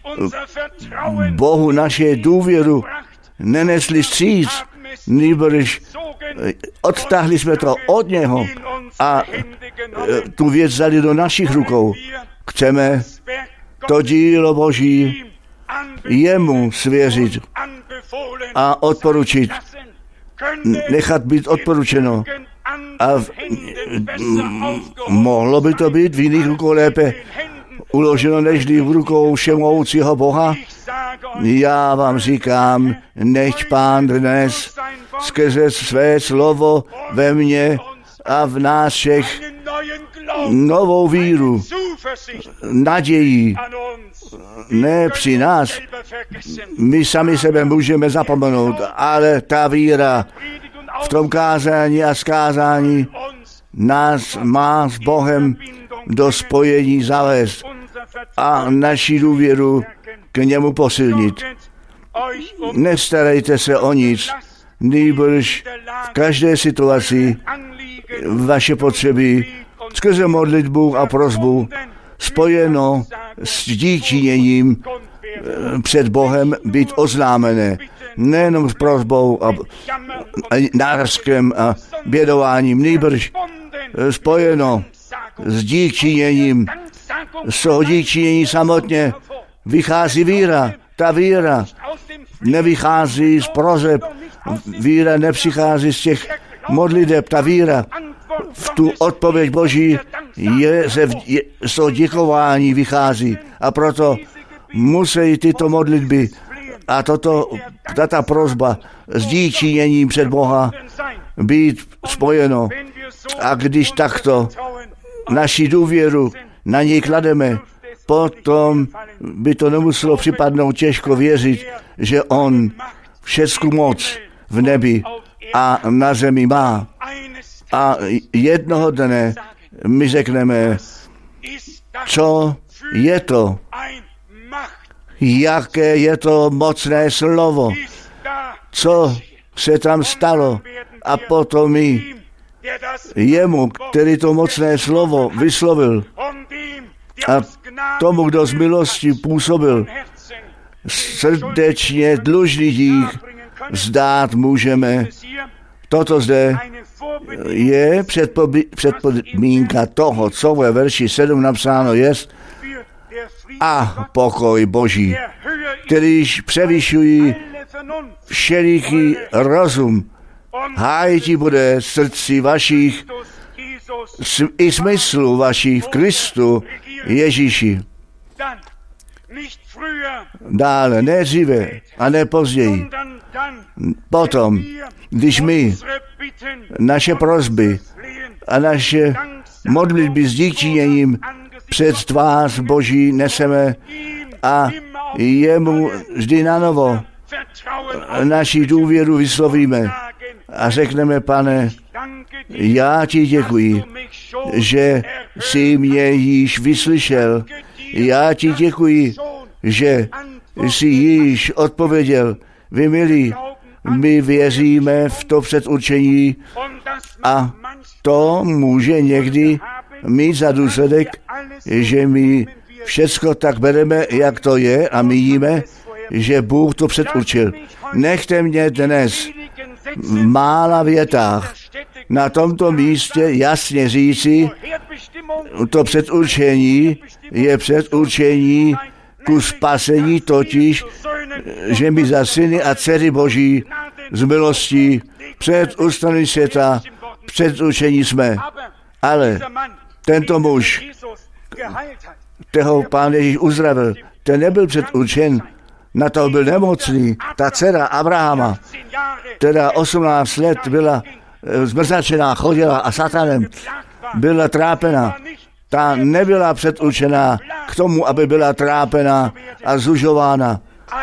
Bohu naše důvěru nenesli vstříc, nýbrž odtáhli jsme to od něho a tu věc dali do našich rukou. Chceme to dílo Boží jemu svěřit a odporučit, nechat být odporučeno. A v, m, mohlo by to být v jiných rukou lépe uloženo, než v rukou všemohoucího Boha. Já vám říkám, nechť Pán dnes skrze své slovo ve mně a v nás všech novou víru, naději, ne při nás. My sami sebe můžeme zapomenout, ale ta víra v tom kázání a skázání nás má s Bohem do spojení zavést a naši důvěru k němu posilnit. Nestarejte se o nic, nýbrž v každé situaci vaše potřeby skrze modlitbu a prosbu spojeno s díčiněním před Bohem být oznámené. Nejenom s prosbou a, a nářkem a bědováním, nýbrž spojeno s díčiněním. Z toho díčinění samotně vychází víra. Ta víra nevychází z prozeb, víra nepřichází z těch modliteb, ta víra v tu odpověď Boží je, ze, je z toho děkování vychází. A proto musí tyto modlitby a toto, tato prosba s díčiněním před Boha být spojeno. A když takto naši důvěru na něj klademe, potom by to nemuselo připadnout těžko věřit, že on všecku moc v nebi a na zemi má. A jednoho dne my řekneme, co je to, jaké je to mocné slovo, co se tam stalo. A potom my jemu, který to mocné slovo vyslovil, a tomu, kdo z milosti působil, srdečně dlužný dík vzdát můžeme. Toto zde je předpodmínka toho, co ve verši sedm napsáno je, a pokoj Boží, kterýž převyšují všeliký rozum, hájití bude srdci vašich i smyslu vašich v Kristu Ježíši. Dále, ne dříve a ne později. Potom, když my naše prosby a naše modlitby s díčiněním před tvář Boží neseme a jemu vždy na novo naši důvěru vyslovíme a řekneme, Pane, já ti děkuji, že jsi mě již vyslyšel. Já ti děkuji, že jsi již odpověděl. Vy milí, my věříme v to předurčení a to může někdy mít za důsledek, že my všecko tak bereme, jak to je a míjíme, že Bůh to předurčil. Nechte mě dnes v mála větách na tomto místě jasně říci, to předurčení je předurčení ku spasení, totiž, že my za syny a dcery Boží z milostí před ustanovením světa předurčení jsme. Ale tento muž, kterého Pán Ježíš uzdravil, ten nebyl předurčen, na to byl nemocný. Ta dcera Abrahama, která osmnáct let byla zmrzačená, chodila a satanem byla trápena. Ta nebyla předurčená k tomu, aby byla trápena a zužována.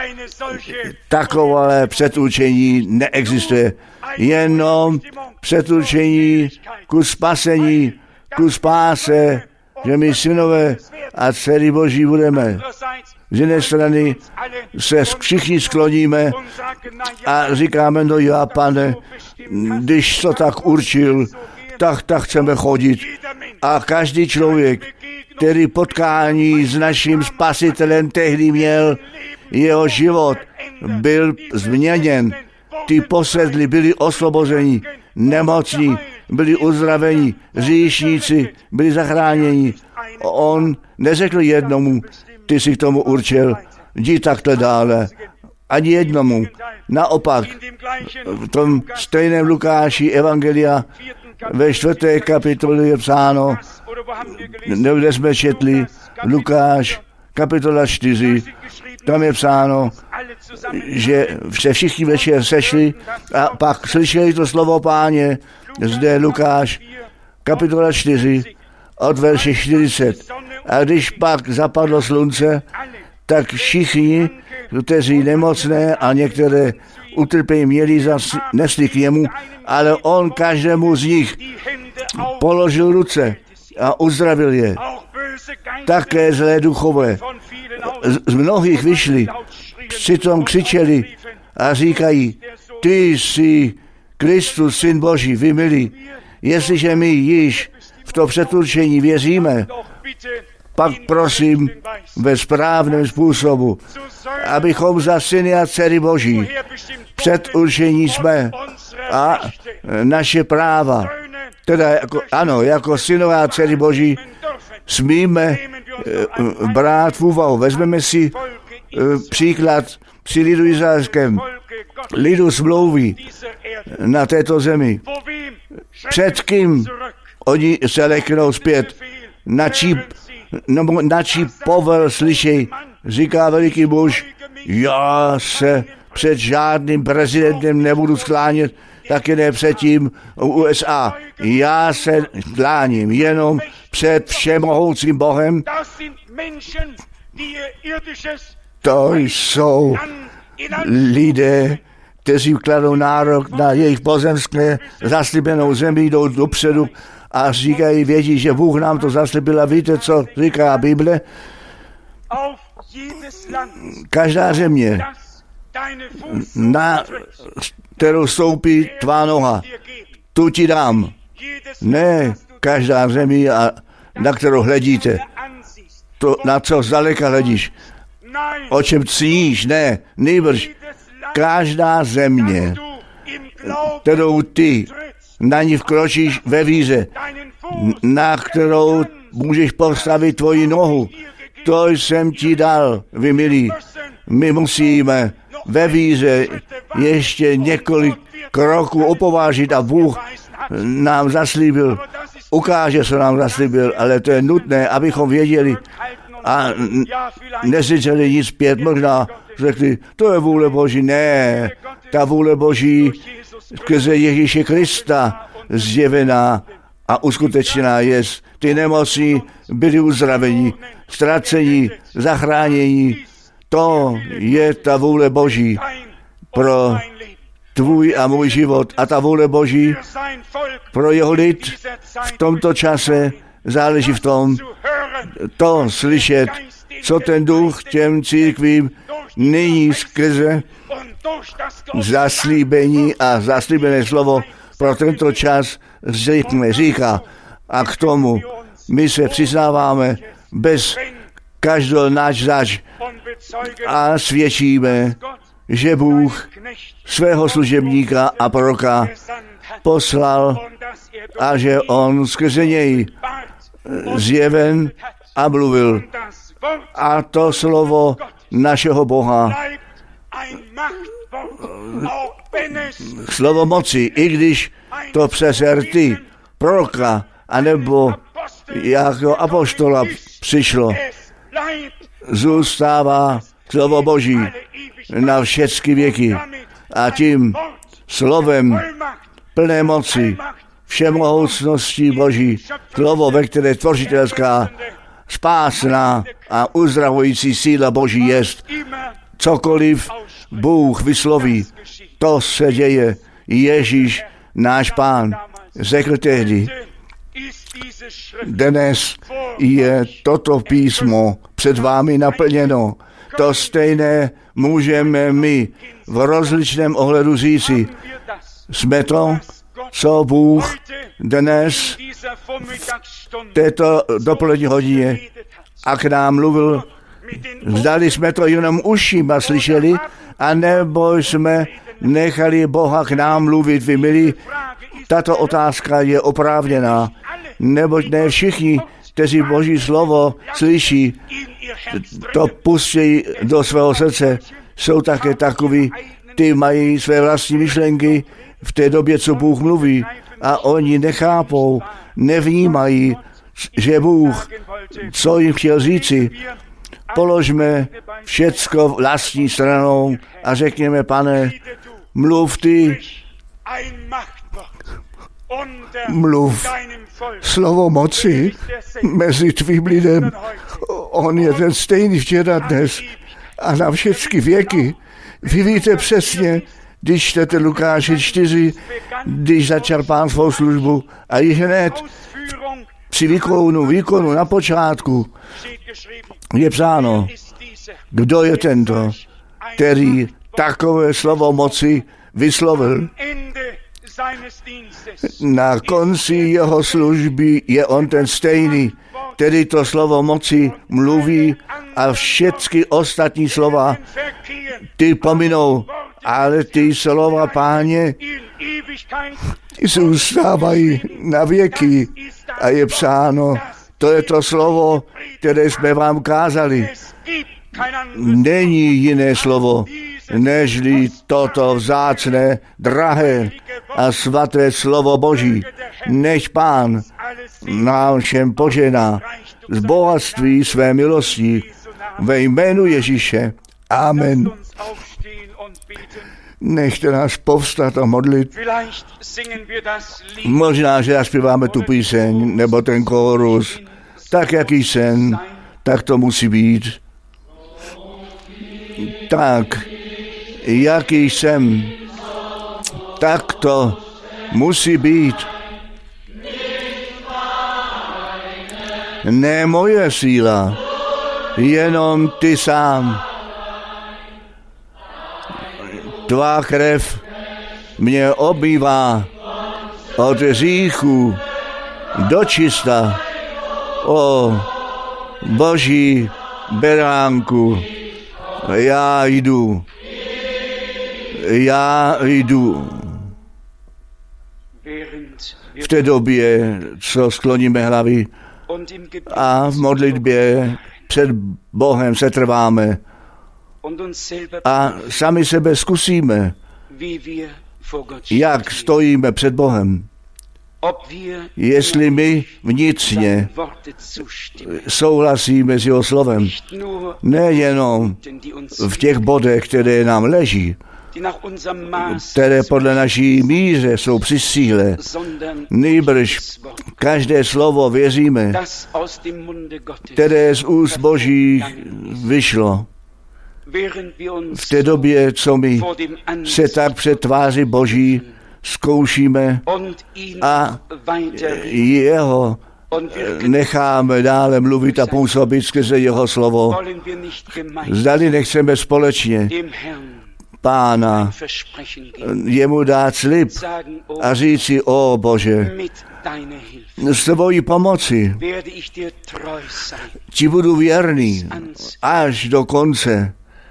Takové předurčení neexistuje. Jenom předurčení ku spasení, ku spáse, že my synové a dcery Boží budeme. Z jedné strany se všichni skloníme a říkáme, no já, Pane, když to tak určil, tak tak chceme chodit. A každý člověk, který potkání s naším Spasitelem tehdy měl, jeho život byl změněn. Ty posedlí byli osvobozeni, nemocní byli uzdraveni, hříšníci byli zachráněni. On neřekl jednomu, ty jsi k tomu určil, jdi takhle dále. Ani jednomu. Naopak, v tom stejném Lukáši Evangelia ve čtvrté kapitole je psáno, kde jsme četli, Lukáš, kapitola čtyři, tam je psáno, že se všichni večer sešli a pak slyšeli to slovo Páně, zde Lukáš, kapitola čtyři, od verše čtyřicet. A když pak zapadlo slunce, tak všichni, kteří nemocné a některé utrpení měli, nesli k němu, ale on každému z nich položil ruce a uzdravil je. Také zlé duchové z mnohých vyšli, přitom křičeli a říkají, ty jsi Kristus, Syn Boží, vy milí. Jestliže my již v to předurčení věříme, pak prosím ve správném způsobu, abychom za syny a dcery Boží předurčení jsme a naše práva, teda jako, ano, jako synové a dcery Boží smíme brát v úvahu. Vezmeme si příklad při lidu izraelském, lidu smlouvy na této zemi. Před kým oni se leknou zpět, na čí, no, na čí povel slyšej, říká veliký muž, já se před žádným prezidentem nebudu sklánět, taky ne před tím U S A. Já se skláním jenom před všemohoucím Bohem. To jsou lidé, kteří kladou nárok na jejich pozemské zaslíbenou zemi, jdou dopředu a říkají, vědí, že Bůh nám to zaslíbil. A víte, co říká Bible? Každá země, na kterou stoupí tvá noha, tu ti dám. Ne každá země, a na kterou hledíte. To, na co zdaleka hledíš. O čem cíníš? Ne, nejbrž každá země, kterou ty na ní vkročíš ve víře, na kterou můžeš postavit tvoji nohu, to jsem ti dal, vy milí. My musíme ve víře ještě několik kroků opovážit a Bůh nám zaslíbil, ukáže, co nám zaslíbil, ale to je nutné, abychom věděli a neřečeli nic zpět. Možná řekli, to je vůle Boží. Ne, ta vůle Boží skrze Ježíše Krista zjevená a uskutečněná je. Ty nemocní byli uzdraveni, ztracení, zachránění. To je ta vůle Boží pro tvůj a můj život. A ta vůle Boží pro jeho lid v tomto čase záleží v tom, to slyšet, co ten duch těm církvím nyní skrze zaslíbení a zaslíbené slovo pro tento čas řekne, říká. A k tomu my se přiznáváme bez každého náč zač a svědčíme, že Bůh svého služebníka a proroka poslal a že on skrze něj zjeven a mluvil. A to slovo našeho Boha, slovo moci, i když to přes rty proroka anebo jako apoštola přišlo, zůstává slovo Boží na všechny věky. A tím slovem plné moci, všemohoucnosti Boží, slovo, ve které tvořitelská, spásná a uzdravující síla Boží jest. Cokoliv Bůh vysloví, to se děje. Ježíš, náš Pán, řekl tehdy, dnes je toto písmo před vámi naplněno. To stejné můžeme my v rozličném ohledu říci. Jsme to, co Bůh dnes v této dopolední hodině a k nám mluvil. Zdali jsme to jenom ušima slyšeli, anebo jsme nechali Boha k nám mluvit, vy milí. Tato otázka je oprávněná, neboť ne všichni, kteří Boží slovo slyší, to pustí do svého srdce. Jsou také takoví, ty mají své vlastní myšlenky v té době, co Bůh mluví, a oni nechápou, nevnímají, že Bůh, co jim chtěl říci. Položme všecko vlastní stranou a řekněme, Pane, mluv ty, mluv slovo moci mezi tvým lidem. On je ten stejný včera, dnes a na všechny věky. Vy víte přesně, Když čtete Lukáše čtyři, když začal Pán svou službu a již hned při výkonu, výkonu na počátku je psáno, kdo je tento, který takové slovo moci vyslovil. Na konci jeho služby je on ten stejný, který to slovo moci mluví a všechny ostatní slova ty pominou, ale ty slova Páně zůstávají na věky a je psáno, to je to slovo, které jsme vám kázali. Není jiné slovo, nežli toto vzácné, drahé a svaté slovo Boží. Nech Pán nám všem požená z bohatství své milosti ve jménu Ježíše. Amen. Nechte nás povstat a modlit. Možná, že zaspíváme tu píseň, nebo ten kórus. Tak, jaký jsem, tak to musí být. Tak, jaký jsem, tak to musí být. Ne moje síla, jenom ty sám. Tvá krev mě obývá od hříchu do čista. O Boží beránku, já jdu, já jdu. V té době, co skloníme hlavy a v modlitbě před Bohem se trváme a sami sebe zkusíme, jak stojíme před Bohem. Jestli my vnitřně souhlasíme s jeho slovem, nejenom v těch bodech, které nám leží, které podle naší míře jsou při síle, nýbrž každé slovo věříme, které z úst Božích vyšlo. V té době, co my se tak před tváří Boží zkoušíme a jeho necháme dále mluvit a působit skrze jeho slovo. Zdali nechceme společně Pána jemu dát slib a říci, o Bože, s tvojí pomoci ti budu věrný až do konce.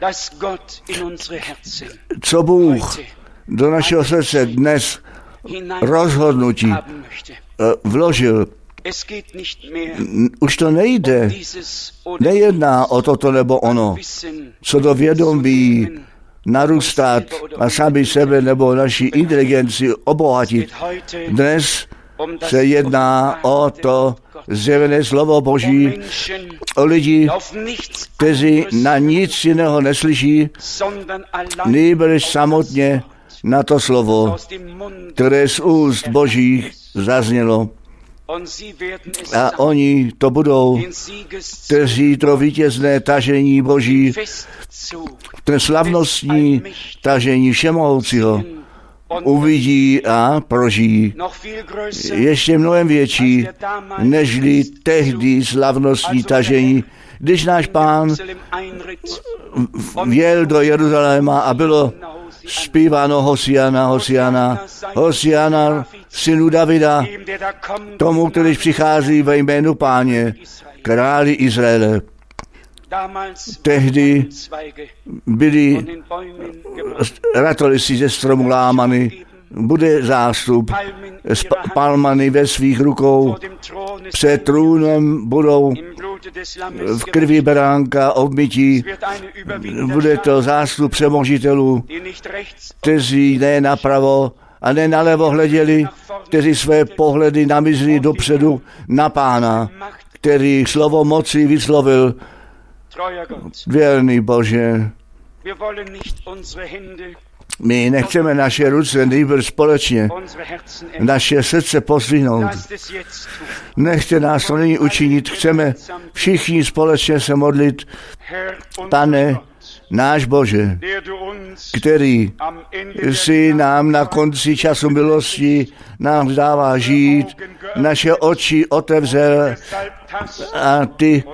Co Bůh do našeho srdce dnes rozhodnutí vložil, už to nejde, nejedná o toto nebo ono, co do vědomí narůstat a sami sebe nebo naši inteligenci obohatit. Dnes se jedná o to zjevené slovo Boží, o lidi, kteří na nic jiného neslyší, nýbrž samotně na to slovo, které z úst Božích zaznělo. A oni to budou, kteří to vítězné tažení Boží, ten slavnostní tažení Všemohoucího uvidí a prožijí. Ještě mnohem větší, nežli tehdy slavnostní tažení, když náš Pán vjel do Jeruzaléma a bylo zpíváno Hosiana, Hosiana, Hosiana, synu Davida, tomu, který přichází ve jménu Páně, králi Izraele. Tehdy byli ratolesti ze stromu lámany, bude zástup s palmany ve svých rukou, před trůnem budou v krvi beránka obmytí, bude to zástup přemožitelů, kteří ne napravo a ne nalevo hleděli, kteří své pohledy namizli dopředu na Pána, který slovo moci vyslovil. Věrný Bože, my nechceme naše ruce nýbrž společně, naše srdce pozdvihnout. Nechte nás to nyní učinit, chceme všichni společně se modlit. Pane, náš Bože, který si nám na konci času milosti nám dává žít, naše oči otevřel a ty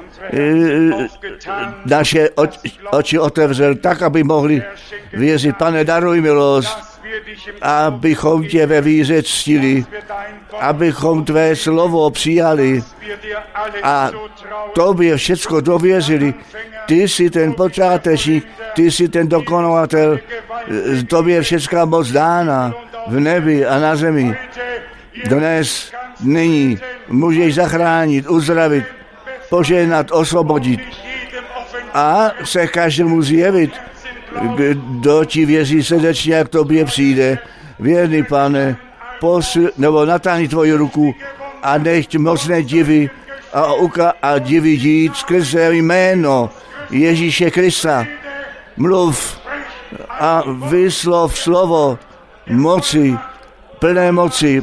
naše oči otevřel tak, aby mohli věřit. Pane, daruj milost, abychom tě ve víře ctili, abychom tvé slovo přijali a tobě všecko dověřili. Ty jsi ten počátečník, ty jsi ten dokonavatel, tobě všecká moc dána v nebi a na zemi. Dnes, nyní můžeš zachránit, uzdravit, požehnat, osvobodit a se každému zjevit, kdo ti věří srdečně, jak tobě přijde. Věrný Pane, posil, nebo natáhni tvoji ruku a nech mocné divy a, uka, a divy dít skrze jméno Ježíše Krista. Mluv a vyslov slovo moci, plné moci.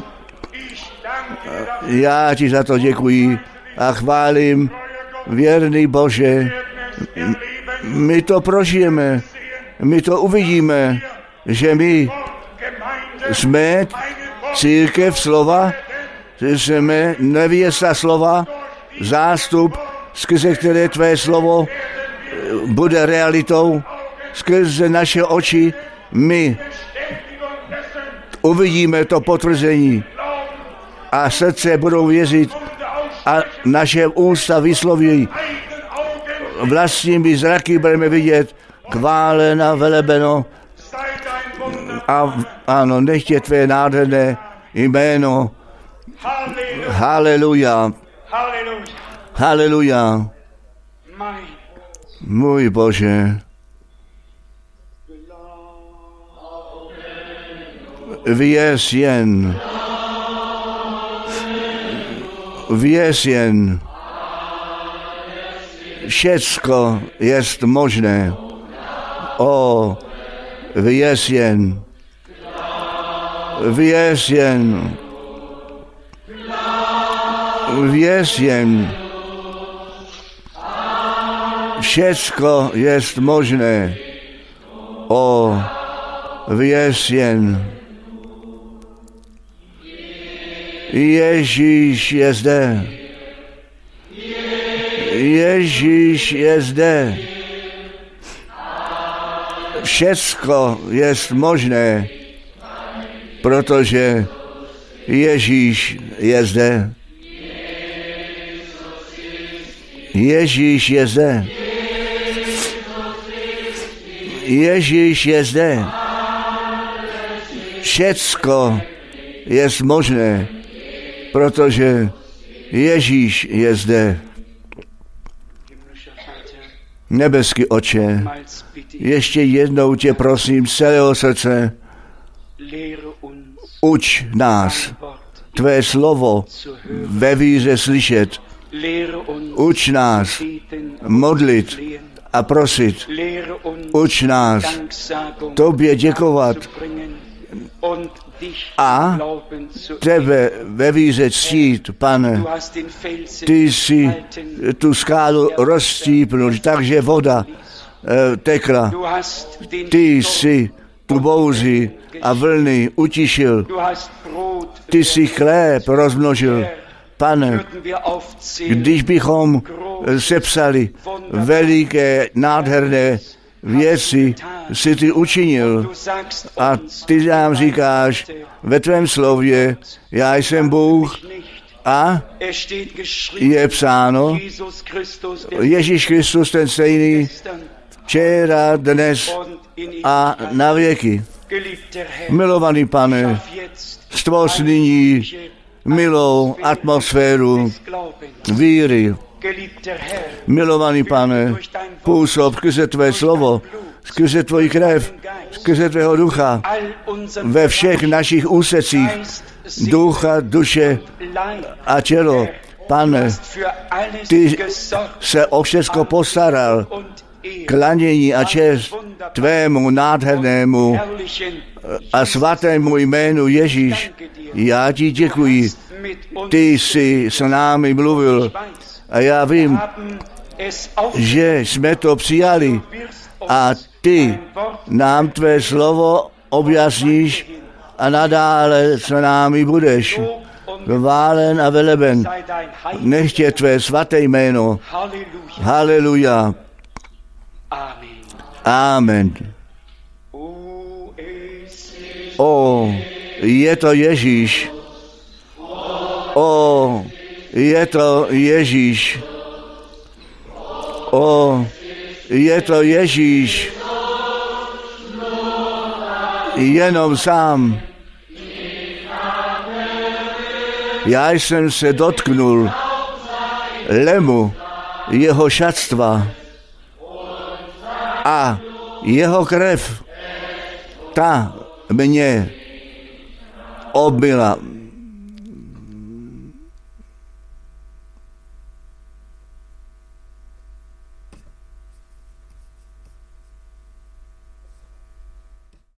Já ti za to děkuji a chválím, věrný Bože. My to prožijeme, my to uvidíme, že my jsme církev slova, jsme nevěsta slova, zástup, skrze které tvé slovo bude realitou, skrze naše oči my uvidíme to potvrzení a srdce budou věřit a naše ústa vysloví. Vlastními zraky budeme vidět, chváleno, velebeno a ano, nech je tvé nádherné jméno. Haleluja. Haleluja. Můj Bože. Věř jen. Věř jen. Všecko jest možné. O, věř jen. Věř jen. Věř jen. Všecko jest možné. O, věř jen. Ježíš je zde. Ježíš je zde. Všecko jest možné, protože Ježíš je zde. Ježíš je zde. Ježíš je zde. Všecko jest možné, protože Ježíš je zde. Nebeský Otče, ještě jednou tě prosím z celého srdce, uč nás tvé slovo ve víře slyšet. Uč nás modlit a prosit. Uč nás tobě děkovat a tebe ve víře ctít, Pane. Ty jsi tu skálu rozstípnul, takže voda e, tekla. Ty jsi tu bouři a vlny utišil. Ty jsi chléb rozmnožil. Pane, když bychom sepsali veliké, nádherné věci, si ty učinil a ty nám říkáš ve tvém slově, já jsem Bůh a je psáno, Ježíš Kristus ten stejný, včera, dnes a na věky. Milovaný Pane, stvoř nyní milou atmosféru víry. Milovaný Pane, působ skrze tvé slovo, skrze tvoji krev, skrze tvého ducha, ve všech našich úsecích, ducha, duše a tělo. Pane, ty se o všechno postaral, klanění a čest tvému nádhernému a svatému jménu Ježíš. Já ti děkuji, ty jsi s námi mluvil a já vím, že jsme to přijali a ty nám tvé slovo objasníš a nadále s námi budeš. Chválen a veleben. Nech je tvé svaté jméno. Haleluja. Amen. O, je to Ježíš. O, je to Ježíš. O, je to Ježíš. Jenom sám. Já jsem se dotknul lemu jeho šatstva a jeho krev, ta mě obmyla.